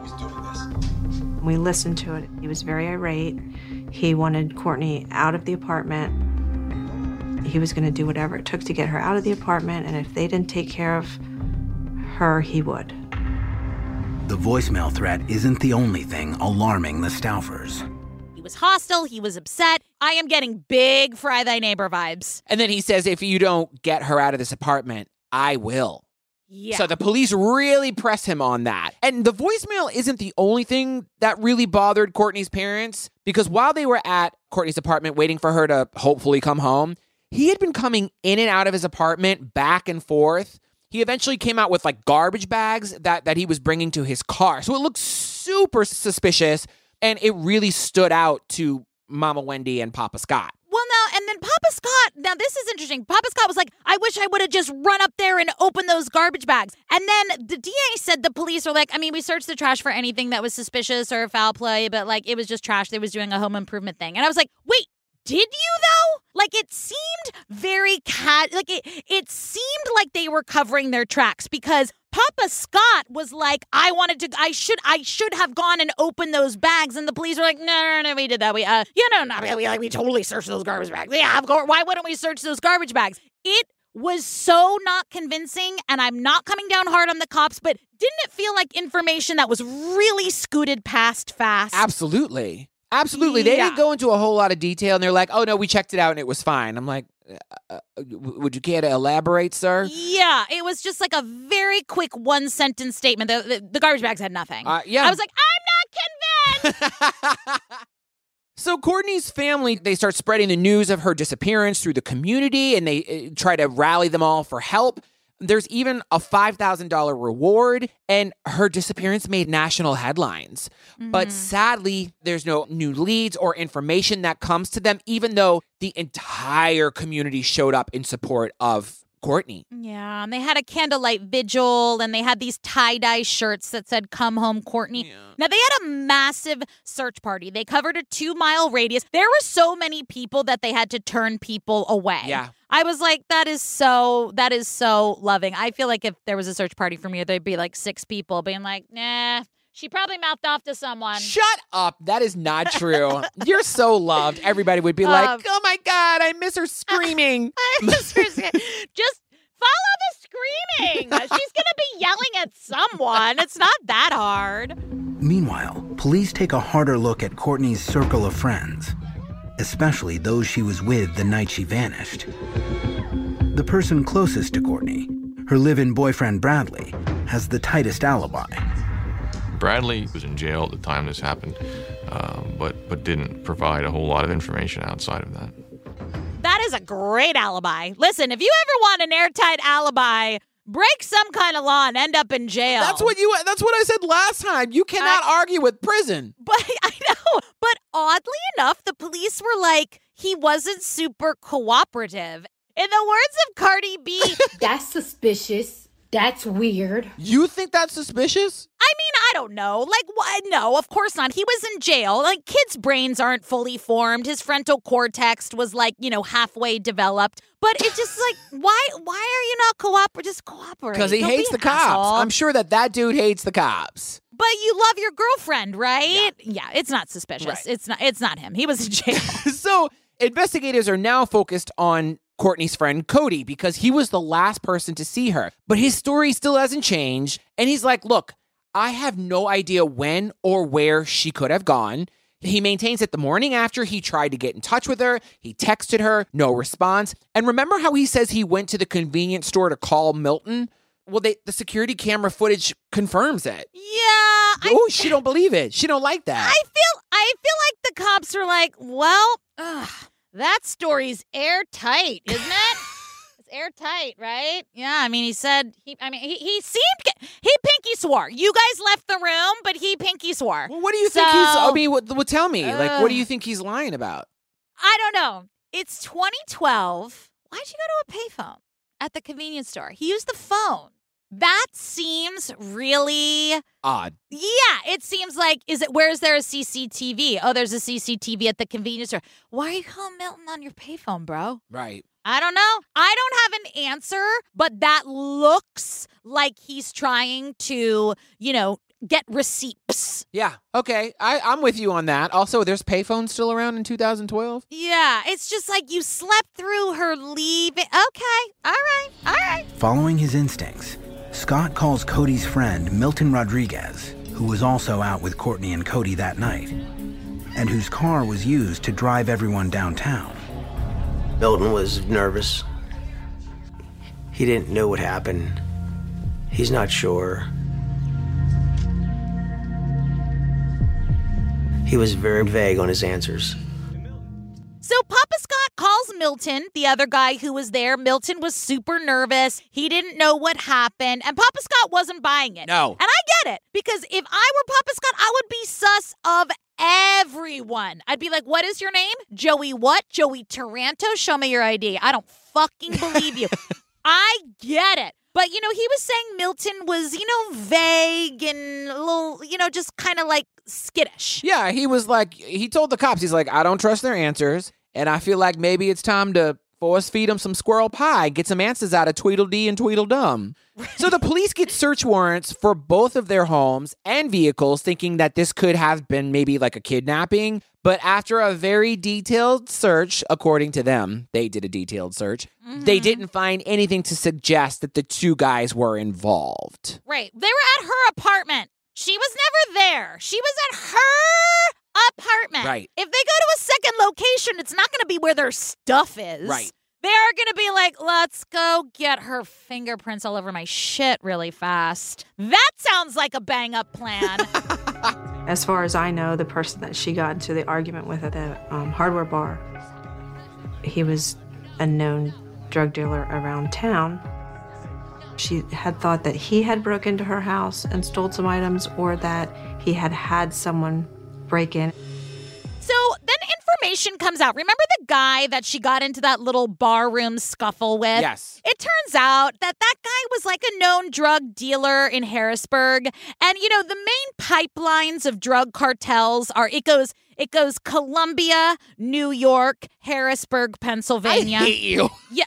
We listened to it. He was very irate. He wanted Courtney out of the apartment. He was going to do whatever it took to get her out of the apartment, and if they didn't take care of her, he would. The voicemail threat isn't the only thing alarming the Staufers. He was hostile. He was upset. I am getting big Fry Thy Neighbor vibes. And then he says, if you don't get her out of this apartment, I will. Yeah. So the police really press him on that. And the voicemail isn't the only thing that really bothered Courtney's parents, because while they were at Courtney's apartment waiting for her to hopefully come home, he had been coming in and out of his apartment back and forth. He eventually came out with garbage bags that he was bringing to his car. So it looked super suspicious, and it really stood out to Mama Wendy and Papa Scott. Well, and then Papa Scott, now this is interesting. Papa Scott was like, I wish I would have just run up there and opened those garbage bags. And then the DA said the police were like, we searched the trash for anything that was suspicious or foul play, but it was just trash. They was doing a home improvement thing. And I was like, wait. Did you, though? It seemed very it seemed like they were covering their tracks, because Papa Scott was like, I should have gone and opened those bags. And the police were like, no, we did that. We totally searched those garbage bags. Yeah, of course. Why wouldn't we search those garbage bags? It was so not convincing, and I'm not coming down hard on the cops, but didn't it feel like information that was really scooted past fast? Absolutely. They didn't go into a whole lot of detail, and they're like, oh, no, we checked it out, and it was fine. I'm like, would you care to elaborate, sir? Yeah, it was just a very quick one-sentence statement. The garbage bags had nothing. Yeah. I was like, I'm not convinced! So Courtney's family, they start spreading the news of her disappearance through the community, and they try to rally them all for help. There's even a $5,000 reward, and her disappearance made national headlines. Mm-hmm. But sadly, there's no new leads or information that comes to them, even though the entire community showed up in support of Courtney. Yeah, and they had a candlelight vigil, and they had these tie-dye shirts that said, "Come home, Courtney." Yeah. Now, they had a massive search party. They covered a 2-mile radius. There were so many people that they had to turn people away. Yeah. I was like, that is so loving. I feel like if there was a search party for me, there'd be 6 people being like, nah, she probably mouthed off to someone. Shut up. That is not true. You're so loved. Everybody would be like, oh my God, I miss her screaming. I miss her screaming. Just follow the screaming. She's going to be yelling at someone. It's not that hard. Meanwhile, police take a harder look at Courtney's circle of friends, especially those she was with the night she vanished. The person closest to Courtney, her live-in boyfriend Bradley, has the tightest alibi. Bradley was in jail at the time this happened, but didn't provide a whole lot of information outside of that. That is a great alibi. Listen, if you ever want an airtight alibi, break some kind of law and end up in jail. That's what I said last time. You cannot argue with prison. But I know. But oddly enough, the police were like, he wasn't super cooperative. In the words of Cardi B, that's suspicious. That's weird. You think that's suspicious? I mean, I don't know. Like, what? No, of course not. He was in jail. Like, kids' brains aren't fully formed. His frontal cortex was like, halfway developed. But it's just like, why are you not just cooperate? Because he hates the cops. Asshole. I'm sure that dude hates the cops. But you love your girlfriend, right? Yeah, it's not suspicious. Right. It's not him. He was in jail. So investigators are now focused on Courtney's friend Cody because he was the last person to see her. But his story still hasn't changed. And he's like, look, I have no idea when or where she could have gone. He maintains that the morning after he tried to get in touch with her, he texted her, no response. And remember how he says he went to the convenience store to call Milton? Well, the security camera footage confirms it. Yeah. She don't believe it. She don't like that. I feel like the cops are like, well, that story's airtight, isn't it? It's airtight, right? Yeah, I mean, he said, he pinky swore. You guys left the room, but he pinky swore. Well, what do you think tell me. What do you think he's lying about? I don't know. It's 2012. Why'd you go to a payphone at the convenience store? He used the phone. That seems really odd. Yeah, it seems like, where's there a CCTV? Oh, there's a CCTV at the convenience store. Why are you calling Milton on your payphone, bro? Right. I don't know. I don't have an answer, but that looks like he's trying to, get receipts. Yeah. Okay. I'm with you on that. Also, there's payphones still around in 2012? Yeah. It's just like you slept through her leaving. Okay. All right. Following his instincts, Scott calls Cody's friend Milton Rodriguez, who was also out with Courtney and Cody that night, and whose car was used to drive everyone downtown. Milton was nervous. He didn't know what happened. He's not sure. He was very vague on his answers. So Papa Scott calls Milton, the other guy who was there. Milton was super nervous. He didn't know what happened. And Papa Scott wasn't buying it. No. And I get it. Because if I were Papa Scott, I would be sus of everyone. I'd be like, what is your name? Joey what? Joey Taranto? Show me your ID. I don't fucking believe you. I get it. But, he was saying Milton was, vague and a little, just kind of like skittish. Yeah, he told the cops, he's like, I don't trust their answers. And I feel like maybe it's time to force feed them some squirrel pie, get some answers out of Tweedledee and Tweedledum. So the police get search warrants for both of their homes and vehicles, thinking that this could have been maybe like a kidnapping. But after a very detailed search, according to them, they did a detailed search, they didn't find anything to suggest that the two guys were involved. Right. They were at her apartment. She was never there. She was at her apartment. Right. If they go to a second location, it's not going to be where their stuff is. Right. They are going to be like, let's go get her fingerprints all over my shit really fast. That sounds like a bang-up plan. As far as I know, the person that she got into the argument with at the hardware bar, he was a known drug dealer around town. She had thought that he had broken into her house and stole some items, or that he had someone break in. So then information comes out. Remember the guy that she got into that little barroom scuffle with? Yes. It turns out that guy was like a known drug dealer in Harrisburg. And, the main pipelines of drug cartels are, it goes Columbia, New York, Harrisburg, Pennsylvania. I hate you. Yeah,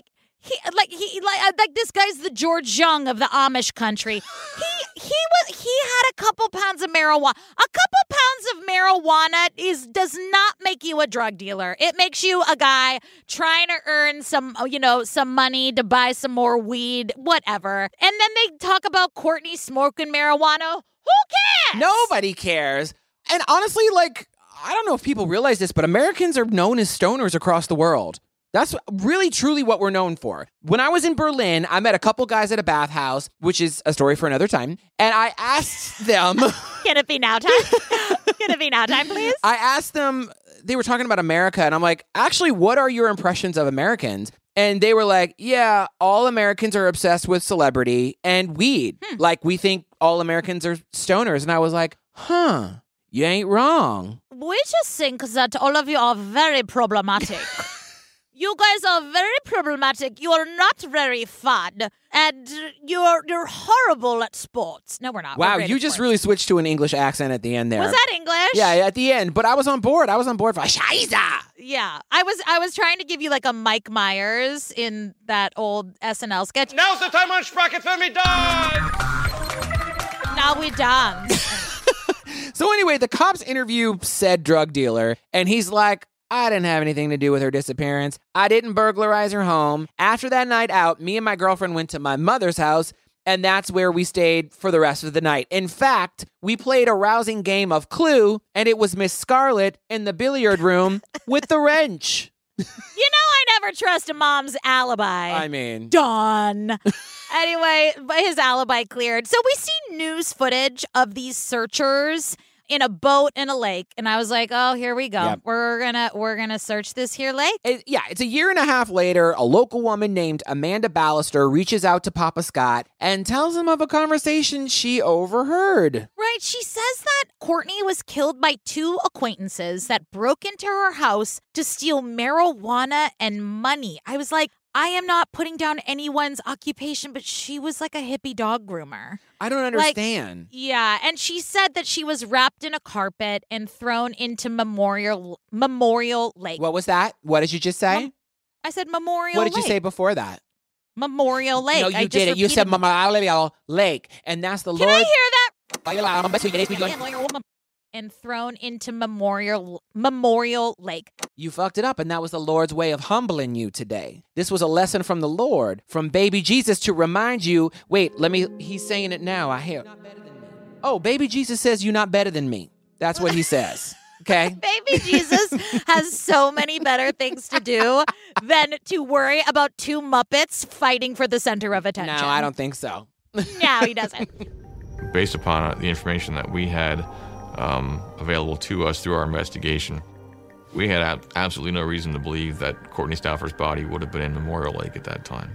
like this guy's the George Young of the Amish country. He had a couple pounds of marijuana. A couple pounds of marijuana does not make you a drug dealer. It makes you a guy trying to earn some money to buy some more weed, whatever. And then they talk about Courtney smoking marijuana. Who cares? Nobody cares. And honestly, I don't know if people realize this, but Americans are known as stoners across the world. That's really, truly what we're known for. When I was in Berlin, I met a couple guys at a bathhouse, which is a story for another time. And I asked them... Can it be now time? Can it be now time, please? I asked them, they were talking about America, and I'm like, actually, what are your impressions of Americans? And they were like, yeah, all Americans are obsessed with celebrity and weed. Like, we think all Americans are stoners. And I was like, you ain't wrong. We just think that all of you are very problematic. You guys are very problematic. You are not very fun. And you're horrible at sports. No, we're not. Wow, We're great you at just sports. really switched to an English accent at the end there. Was that English? Yeah, at the end. But I was on board. For Scheiße. Yeah. I was trying to give you like a Mike Myers in that old SNL sketch. Now's the time on Sprocket for me dance! Now we dance. So anyway, the cops interview said drug dealer, and he's like, I didn't have anything to do with her disappearance. I didn't burglarize her home. After that night out, me and my girlfriend went to my mother's house, and that's where we stayed for the rest of the night. In fact, we played a rousing game of Clue, and it was Miss Scarlet in the billiard room with the wrench. You know I never trust a mom's alibi. I mean. Done. Anyway, but his alibi cleared. So we see news footage of these searchers in a boat in a lake, and I was like, oh, here we go. Yep. We're gonna search this here lake. It's a year and a half later. A local woman named Amanda Ballister reaches out to Papa Scott and tells him of a conversation she overheard. Right, she says that Courtney was killed by two acquaintances that broke into her house to steal marijuana and money. I was like, I am not putting down anyone's occupation, but she was like a hippie dog groomer. I don't understand. Yeah, and she said that she was wrapped in a carpet and thrown into Memorial Lake. What was that? What did you just say? I said Memorial Lake. What did you say before that? Memorial Lake. No, you didn't. You said Memorial Lake, and that's the Can Lord. I hear that? And thrown into Memorial Lake. You fucked it up, and that was the Lord's way of humbling you today. This was a lesson from the Lord, from baby Jesus, to remind you, he's saying it now, I hear. Oh, baby Jesus says you're not better than me. That's what he says. Okay? Baby Jesus has so many better things to do than to worry about two Muppets fighting for the center of attention. No, I don't think so. No, he doesn't. Based upon the information that we had available to us through our investigation, we had absolutely no reason to believe that Courtney Stauffer's body would have been in Memorial Lake at that time.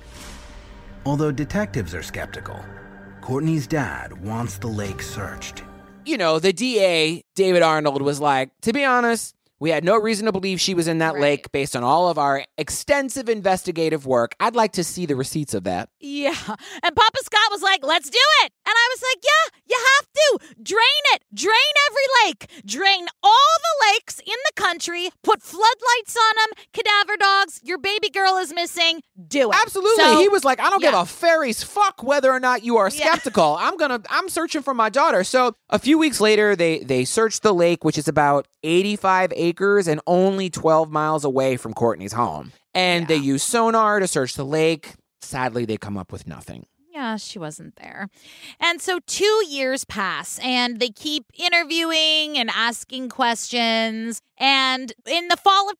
Although detectives are skeptical, Courtney's dad wants the lake searched. You know, the DA, David Arnold, was like, to be honest, we had no reason to believe she was in that lake based on all of our extensive investigative work. I'd like to see the receipts of that. Yeah. And Papa Scott was like, let's do it. And I was like, yeah, you have to. Drain it. Drain every lake. Drain all the lakes in the country. Put floodlights on them. Cadaver dogs. Your baby girl is missing. Do it. Absolutely. So, he was like, I don't give a fairy's fuck whether or not you are skeptical. I'm searching for my daughter. So a few weeks later, they searched the lake, which is about 85 acres and only 12 miles away from Courtney's home. And they used sonar to search the lake. Sadly, they come up with nothing. Yeah, she wasn't there. And so 2 years pass, and they keep interviewing and asking questions. And in the fall of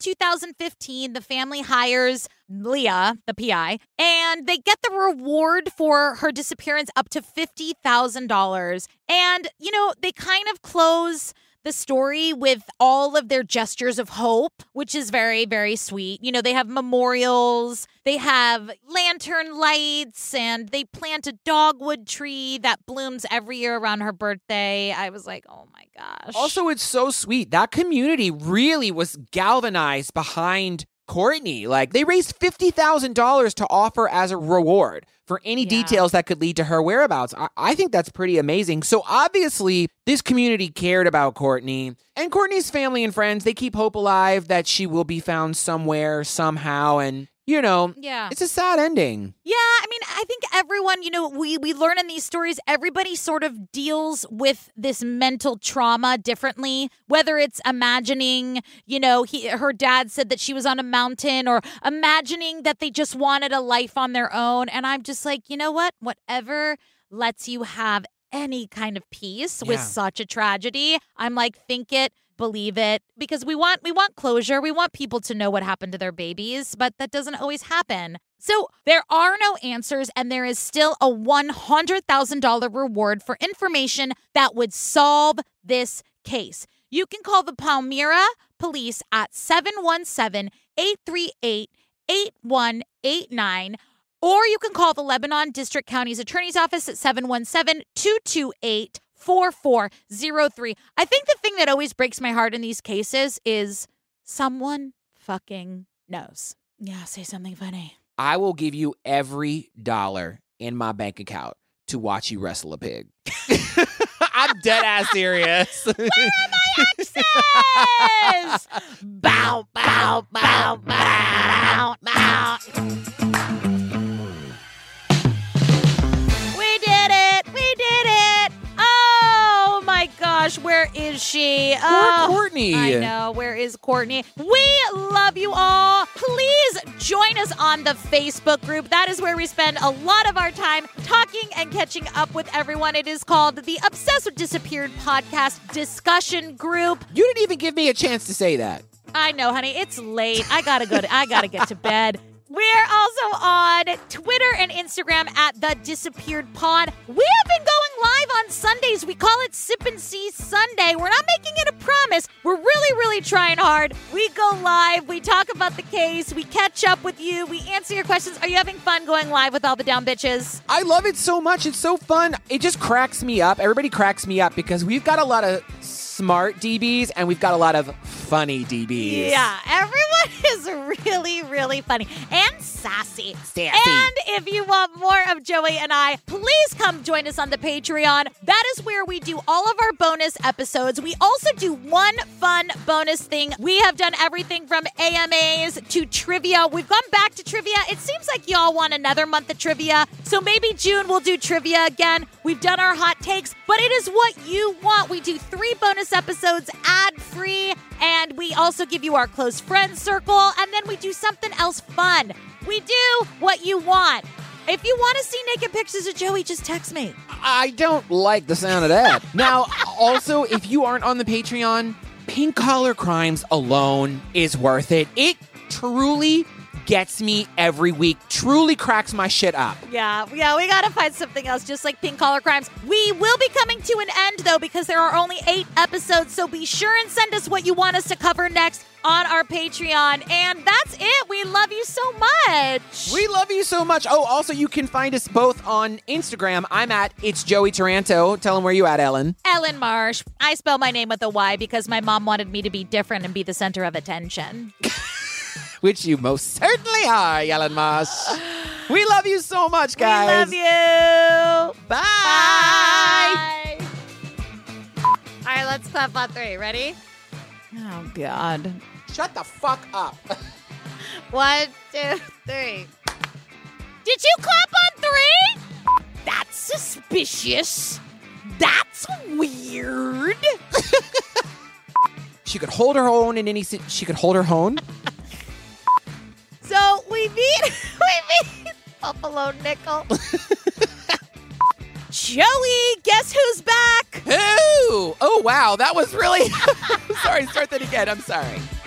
2015, the family hires Leah, the PI, and they get the reward for her disappearance up to $50,000. And, you know, they kind of close the story with all of their gestures of hope, which is very, very sweet. You know, they have memorials, they have lantern lights, and they plant a dogwood tree that blooms every year around her birthday. I was like, oh my gosh. Also, it's so sweet. That community really was galvanized behind Courtney. Like, they raised $50,000 to offer as a reward for any details that could lead to her whereabouts. I think that's pretty amazing. So obviously, this community cared about Courtney. And Courtney's family and friends, they keep hope alive that she will be found somewhere, somehow. And, you know, it's a sad ending. Yeah, I mean, I think everyone, you know, we learn in these stories, everybody sort of deals with this mental trauma differently, whether it's imagining, you know, her dad said that she was on a mountain, or imagining that they just wanted a life on their own. And I'm just like, you know what? Whatever lets you have any kind of peace with such a tragedy, I'm like, think it, believe it, because we want closure. We want people to know what happened to their babies, but that doesn't always happen. So there are no answers, and there is still a $100,000 reward for information that would solve this case. You can call the Palmyra police at 717-838-8189, or you can call the Lebanon District County's Attorney's Office at 717-228-4403. I think the thing that always breaks my heart in these cases is someone fucking knows. Yeah, say something funny. I will give you every dollar in my bank account to watch you wrestle a pig. I'm dead ass serious. Where are my exes? Bow, bow, bow, bow, bow. We did it. We did it. Oh, my gosh. Where is she? Poor Courtney. I know. Where is Courtney? We love you all. Please join us on the Facebook group. That is where we spend a lot of our time talking and catching up with everyone. It is called the Obsessed with Disappeared Podcast Discussion Group. You didn't even give me a chance to say that. I know, honey. It's late. I gotta get to bed. We're also on Twitter and Instagram at The Disappeared Pod. We have been going live on Sundays. We call it Sip and See Sunday. We're not making it a promise. We're really, really trying hard. We go live. We talk about the case. We catch up with you. We answer your questions. Are you having fun going live with all the down bitches? I love it so much. It's so fun. It just cracks me up. Everybody cracks me up because we've got a lot of smart DBs and we've got a lot of funny DBs. Yeah, everyone is really, really funny and sassy. Sassy. And if you want more of Joey and I, please come join us on the Patreon. That is where we do all of our bonus episodes. We also do one fun bonus thing. We have done everything from AMAs to trivia. We've gone back to trivia. It seems like y'all want another month of trivia. So maybe June we'll do trivia again. We've done our hot takes, but it is what you want. We do 3 bonus episodes ad-free, and we also give you our close friends circle, and then we do something else fun. We do what you want. If you want to see naked pictures of Joey, just text me. I don't like the sound of that. Now, also, if you aren't on the Patreon, Pink Collar Crimes alone is worth it. It truly gets me every week, truly cracks my shit up. Yeah, we gotta find something else, just like Pink Collar Crimes. We will be coming to an end, though, because there are only 8 episodes, so be sure and send us what you want us to cover next on our Patreon. And that's it. We love you so much. We love you so much. Oh, also, you can find us both on Instagram. I'm at It's Joey Taranto. Tell them where you at, Ellen. Ellen Marsh. I spell my name with a Y because my mom wanted me to be different and be the center of attention. Which you most certainly are, Ellen Marsh. We love you so much, guys. We love you. Bye. Bye. All right, let's clap on 3. Ready? Oh, God. Shut the fuck up. 1, 2, 3. Did you clap on 3? That's suspicious. That's weird. She could hold her own in any... She could hold her own. So we meet Buffalo Nickel. Joey, guess who's back? Who? Oh, wow. That was really... Sorry, start that again. I'm sorry.